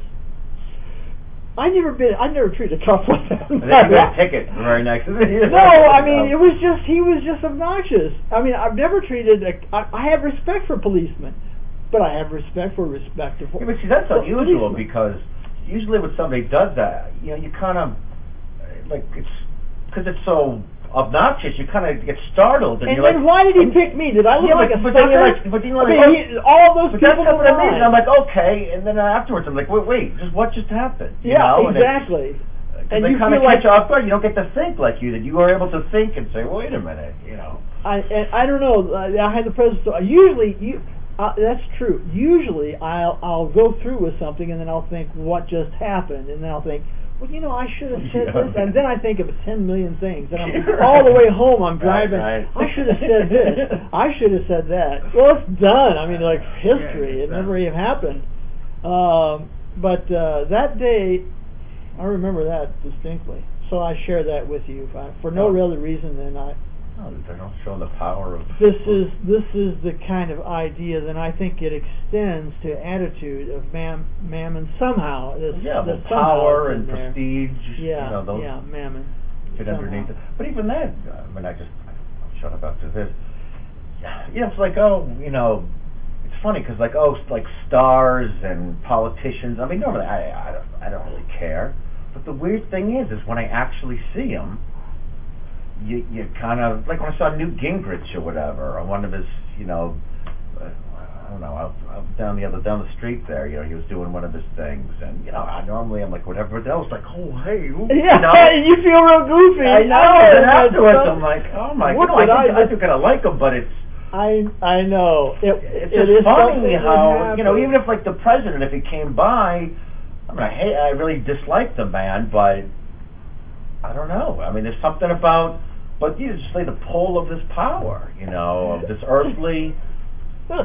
I never treated a cop like that. And then you got a ticket. Very nice. No, I mean, he was just obnoxious. I mean, I've never treated I have respect for policemen, but I have respect for respectable. Yeah, but see, that's unusual, because usually when somebody does that, you know, you kind of, like, it's because it's so obnoxious, you kind of get startled, and you're then like, why did he pick me? Did I look like a but then you're like, all those but that's people what I mean. And I'm like, okay, and then afterwards I'm like, wait, just what just happened? You know? Exactly. And you kind of catch you off guard. You don't get to think like you did. You are able to think and say, wait a minute, you know. I don't know. I had the presence. Usually, that's true. Usually, I'll go through with something, and then I'll think, what just happened, and then I'll think, well, you know, I should have said this, and then I think of 10 million things, and all the way home I'm driving, right. I should have said this, I should have said that. Well, it's done. I mean, like history, it never even happened. But that day, I remember that distinctly. So I share that with you for no other reason than they don't show the power of. This is the kind of idea that I think it extends to attitude of mammon somehow. The power and prestige. Yeah, you know, those mammon. Fit underneath it. But even then, I mean, I'll shut up after this. Yeah, it's like, it's funny because like stars and politicians. I mean, normally I don't really care. But the weird thing is when I actually see them, you kind of, like when I saw Newt Gingrich or whatever, or one of his, I don't know, down the street there, he was doing one of his things, and I'm like whatever, but I was like, oh hey, you feel real goofy. I know, and afterwards I'm like, oh my god, I do kind of like him, but it's. I know. It's just funny how even if like the president, if he came by, I mean, I really dislike the man, but I don't know. I mean, there's something about. But you just say the pull of this power, of this earthly, where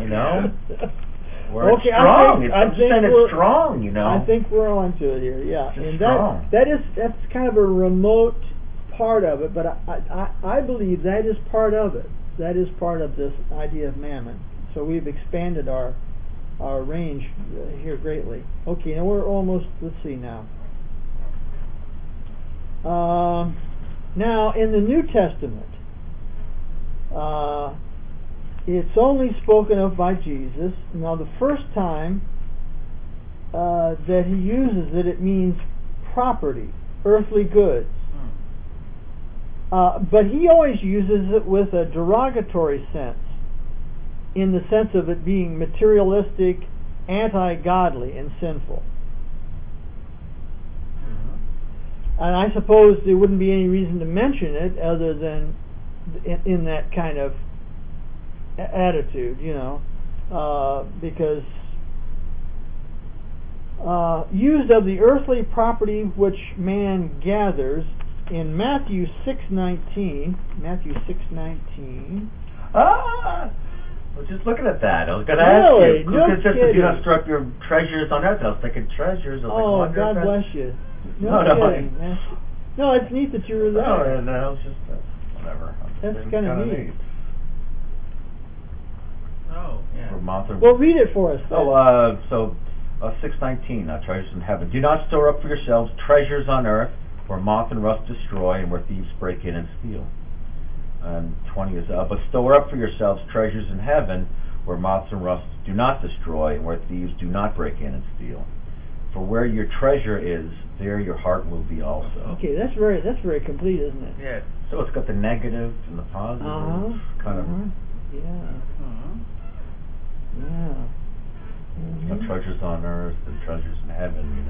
it's strong. It's strong, I think we're on to it here, yeah. It's and that's kind of a remote part of it, but I believe that is part of it. That is part of this idea of mammon. So we've expanded our our range here greatly. Okay, now we're almost. Let's see now. Now in the New Testament, it's only spoken of by Jesus. Now the first time that he uses it, it means property, earthly goods. But he always uses it with a derogatory sense, in the sense of it being materialistic, anti-godly, and sinful. And I suppose there wouldn't be any reason to mention it other than in that kind of attitude, because used of the earthly property which man gathers in Matthew 6:19. Matthew 6:19. I was just looking at that. I was going to Really? ask you. No It says kidding. do not store up your treasures on earth. I was thinking treasures. I was Oh, like, God bless you. No No, kidding. No, it's neat that you were there. No, and I was just whatever. That's kinda neat. Oh, yeah. For moth and Well, read it for us. So 6:19, treasures in heaven. Do not store up for yourselves treasures on earth, where moth and rust destroy, and where thieves break in and steal. And 20 is, but store up for yourselves treasures in heaven, where moths and rust do not destroy, and where thieves do not break in and steal. For where your treasure is, there your heart will be also. Okay, that's very complete, isn't it? Yes. So it's got the negative and the positive, kind of. Yeah. You know, treasures on earth and treasures in heaven,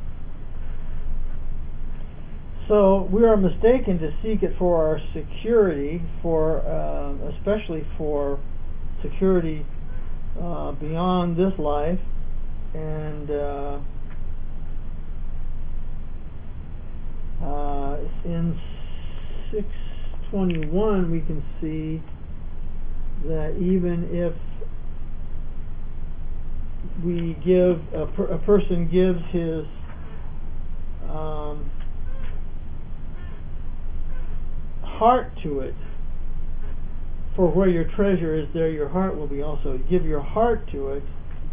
So we are mistaken to seek it for our security, especially for security beyond this life, and in 6:21 we can see that even if we give a person gives his heart to it, for where your treasure is, there your heart will be also. Give your heart to it.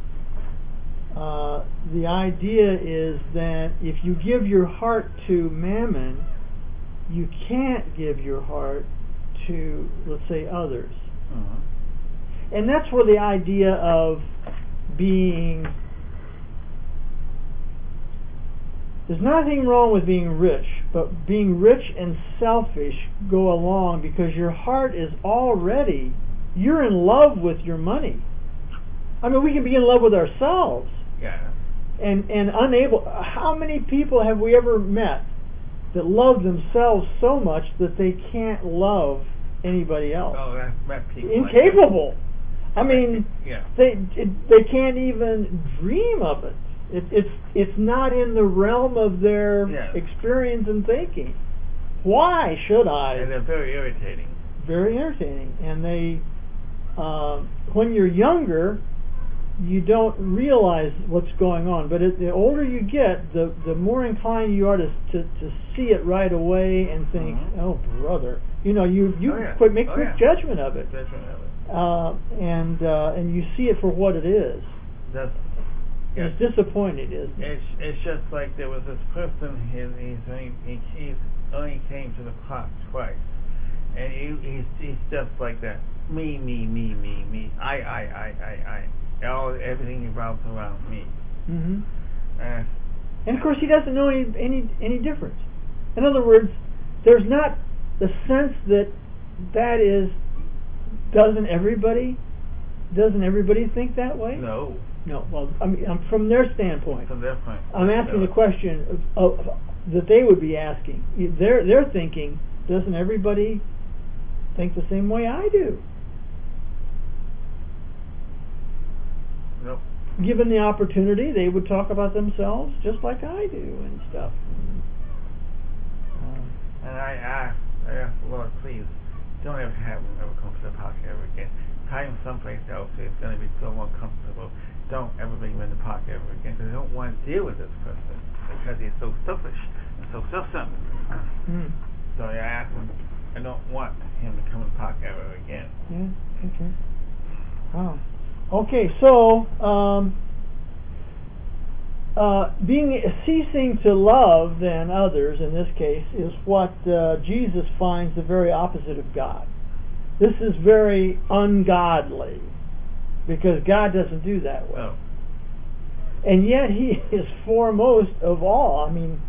The idea is that if you give your heart to mammon, you can't give your heart to, let's say, others. And that's where the idea of being... There's nothing wrong with being rich, but being rich and selfish go along, because your heart is already... You're in love with your money. I mean, we can be in love with ourselves. Yeah. And unable... How many people have we ever met that love themselves so much that they can't love anybody else? Oh, I've met people. Incapable. I mean, Yeah. they can't even dream of it. It's not in the realm of their experience and thinking. Why should I? And they're very irritating. Very entertaining. And they, when you're younger, you don't realize what's going on. But the older you get, the more inclined you are to see it right away and think, oh brother, you make quick judgment of it. And you see it for what it is. It's disappointing, isn't it? It's just like there was this person. He only came to the park twice, and he's just like that. Me. I. Everything revolves around me. Mm-hmm. And of course, he doesn't know any difference. In other words, there's not the sense that is. Doesn't everybody think that way? No. Well, I mean, from their standpoint. From their point. I'm asking the question that they would be asking. They're thinking, doesn't everybody think the same way I do? Nope. Given the opportunity, they would talk about themselves just like I do and stuff. And I asked the Lord, please, don't ever have him ever come to the park ever again. Tie him someplace else. It's going to be so more comfortable. Don't ever bring him in the park ever again, because I don't want to deal with this person, because he's so selfish and so self-centered. So I asked him, I don't want him to come to the park ever again. Yeah, okay. Wow. Okay, so ceasing to love then others in this case is what Jesus finds the very opposite of God. This is very ungodly because God doesn't do that way. No. And yet He is foremost of all. I mean,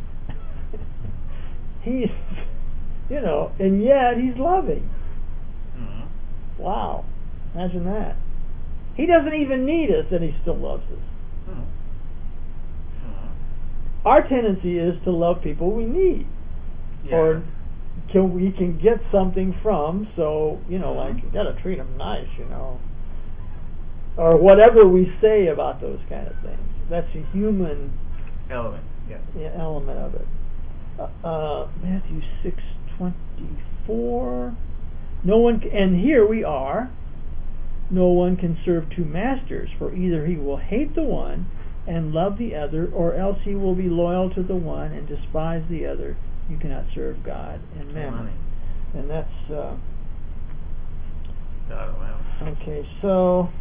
He's, and yet He's loving. Mm-hmm. Wow, imagine that. He doesn't even need us, and He still loves us. Mm-hmm. Our tendency is to love people we need, Yeah. or we can get something from. So like you got to treat them nice, or whatever we say about those kind of things. That's a human element. Yeah. Element of it. Matthew 6:24. No one, and here we are. No one can serve two masters, for either he will hate the one and love the other, or else he will be loyal to the one and despise the other. You cannot serve God and mammon. And that's okay. So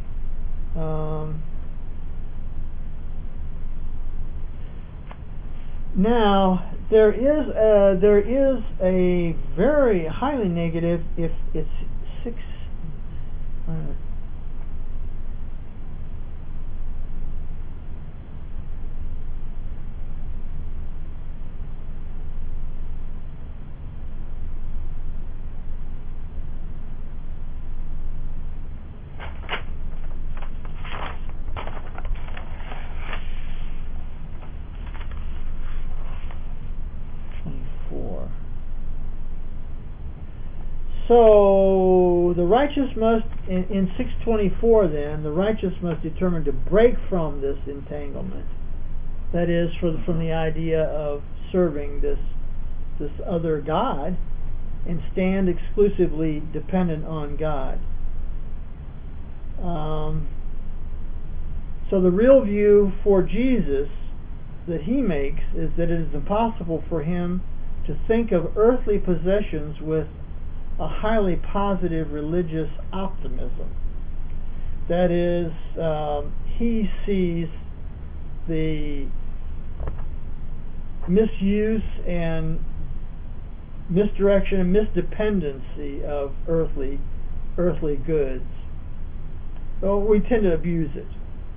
now there is a very highly negative if it's 6. 24. So the righteous must, in 6:24 then, the righteous must determine to break from this entanglement. That is, from the idea of serving this other God, and stand exclusively dependent on God. So the real view for Jesus that He makes is that it is impossible for Him to think of earthly possessions with a highly positive religious optimism. That is, He sees the misuse and misdirection and misdependency of earthly goods. So we tend to abuse it.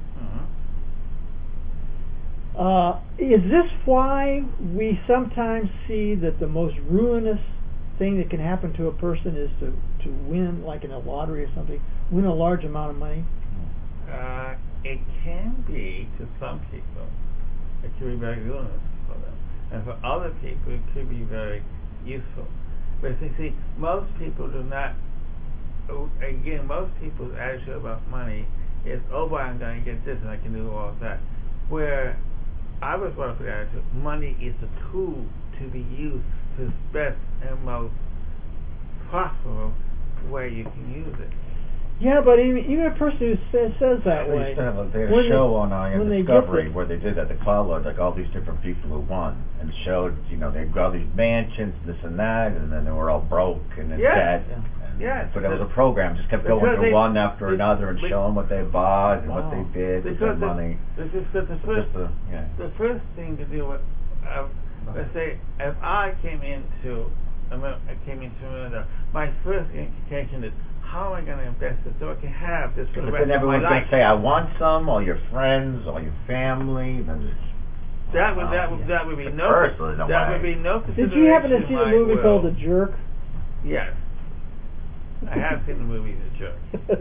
Is this why we sometimes see that the most ruinous thing that can happen to a person is to win, like in a lottery or something, win a large amount of money? It can be to some people. It can be very ruinous for them. And for other people, it could be very useful. But you see, most people do not, again, most people's attitude about money is, oh boy, I'm going to get this and I can do all of that. Where I was brought up with the attitude, money is a tool to be used to the best and most profitable way you can use it. Yeah, but even a person who says that They way. used to have a show on Discovery where they did that. They followed like all these different people who won and showed, they'd got all these mansions, this and that, and then they were all broke and in debt. Yes. But it was a program, just kept going to one after another and showing what they bought and what they did with their money. The first thing to do with, let's say, if I came into America, my first indication is, how am I going to invest it so I can have this for the rest of my life? But then everyone's going to say, I want some, all your friends, all your family. Then that would be no consideration. Did you happen to see the movie called The Jerk? Yes. I have seen the movie The Jerk.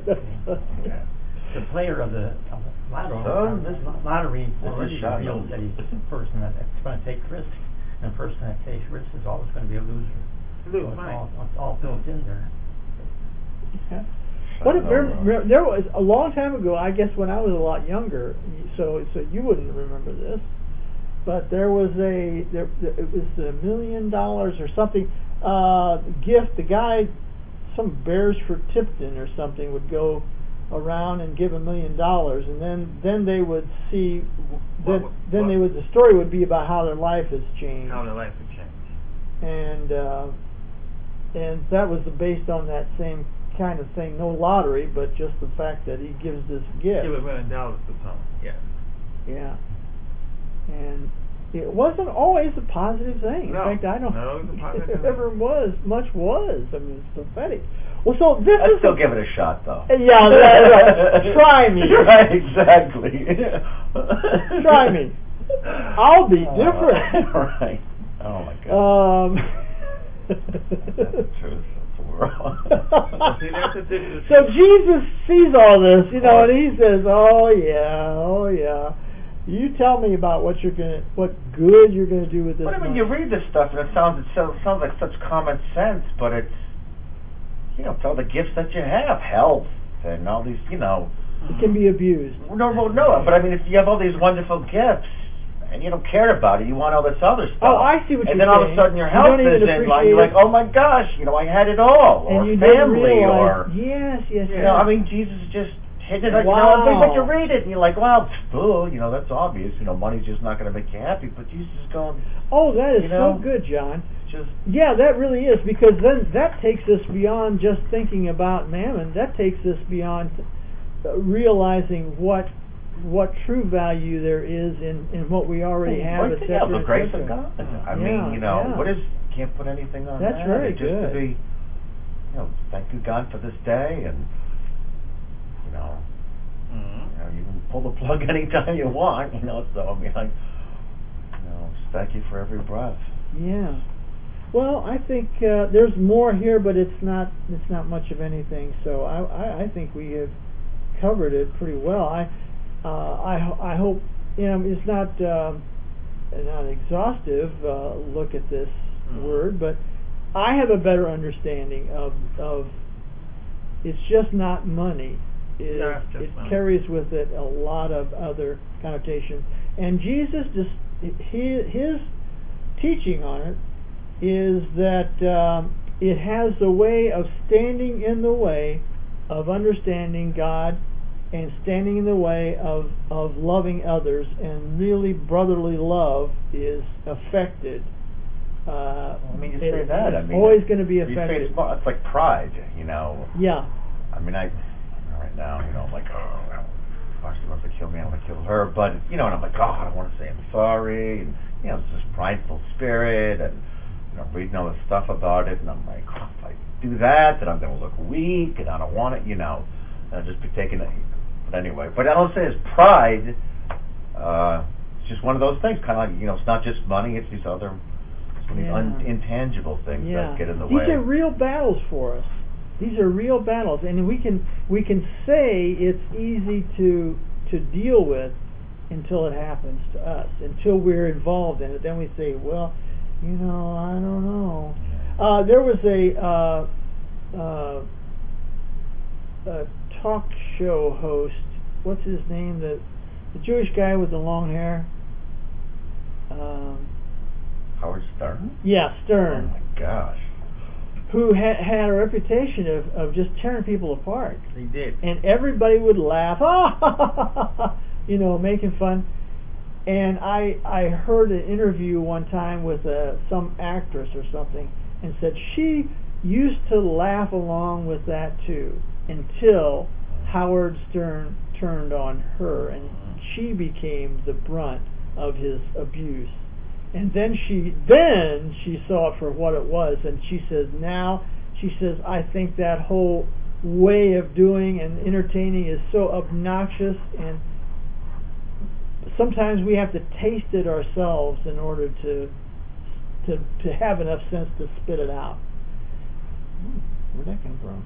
The player of the lottery already reveals that he's a person that's going to take risks, and a person that takes risks is always going to be a loser. It's all built in there. Yeah. There was a long time ago, I guess when I was a lot younger, so you wouldn't remember this, but there was it was $1 million or something gift. The guy, some Beresford Tipton or something, would go around and give $1 million, and then they would see the story would be about how their life has changed. How their life has changed. And that was based on that same kind of thing, no lottery, but just the fact that he gives this gift. Give $1 million to someone. Yes. Yeah. And it wasn't always a positive thing. No. In fact, I don't No, it was a positive if it thing. ever was. Much was. I mean, it's pathetic. Well, so this I'd is still give it a shot, though. Yeah, right. Try me. Right, exactly. Try me. I'll be different. Right. Oh my God. That's the truth. That's the world. See, that's the difference. So Jesus sees all this, and he says, "Oh yeah. You tell me about what good you're gonna do with this." But I mean, money. you read this stuff, and it sounds like such common sense, but it's it's all the gifts that you have, health, and all these, it can be abused. No, but I mean, if you have all these wonderful gifts, and you don't care about it, you want all this other stuff. Oh, I see what you're saying. And then all of a sudden your health is in line. You're like, oh my gosh, I had it all, and or you family, didn't or realize, yes. I mean, Jesus just hit it. Like, wow. But you read it, and you're like, well, that's obvious. Money's just not going to make you happy. But Jesus is going. Oh, that is so good, John. Yeah, that really is, because then that takes us beyond just thinking about mammon. That takes us beyond realizing what true value there is in what we already have, etc. The grace of God. I mean, what is? Can't put anything on that's that. Very just good. To be, thank you God for this day, and you can pull the plug anytime you want. So I mean, just thank you for every breath. Yeah. Well, I think there's more here, but it's not much of anything. So I think we have covered it pretty well. I hope it's not an exhaustive look at this word, but I have a better understanding of it's just not money. It carries with it a lot of other connotations, and Jesus his teaching on it is that it has the way of standing in the way of understanding God and standing in the way of loving others, and really brotherly love is affected. You say that. It's always going to be affected. It's like pride, Yeah. I mean, right now, I'm like, oh, gosh, she wants to kill me, I'm going to kill her. But, and I'm like, oh, I don't want to say I'm sorry. And, it's this prideful spirit, and, reading all this stuff about it, and I'm like, oh, if I do that, then I'm going to look weak, and I don't want it, I'll just be taking it. But anyway, but I don't say it's pride. It's just one of those things, kind of like, it's not just money, it's these other, intangible things that get in the way. These are real battles for us. These are real battles, and we can say it's easy to deal with until it happens to us, until we're involved in it. Then we say, well, I don't know. There was a talk show host. What's his name? The Jewish guy with the long hair. Howard Stern? Yeah, Stern. Oh my gosh. Who had a reputation of just tearing people apart. He did. And everybody would laugh, making fun. And I heard an interview one time with some actress or something, and said she used to laugh along with that too, until Howard Stern turned on her, and she became the brunt of his abuse. And then she saw it for what it was, and she says I think that whole way of doing and entertaining is so obnoxious, and sometimes we have to taste it ourselves in order to have enough sense to spit it out. Where'd that come from?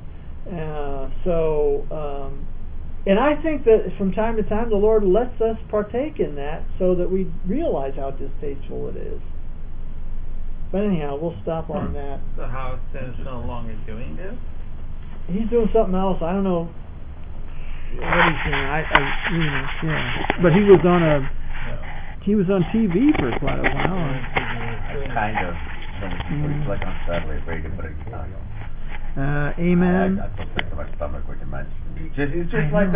And I think that from time to time the Lord lets us partake in that so that we realize how distasteful it is. But anyhow, we'll stop on that. So Howard Stern is no longer doing this? He's doing something else. I don't know what he's doing. But he was on TV for quite a while. Kind of. He's like on satellite radio, but it's not. Amen. I feel sick to my stomach when you mention it. It's just like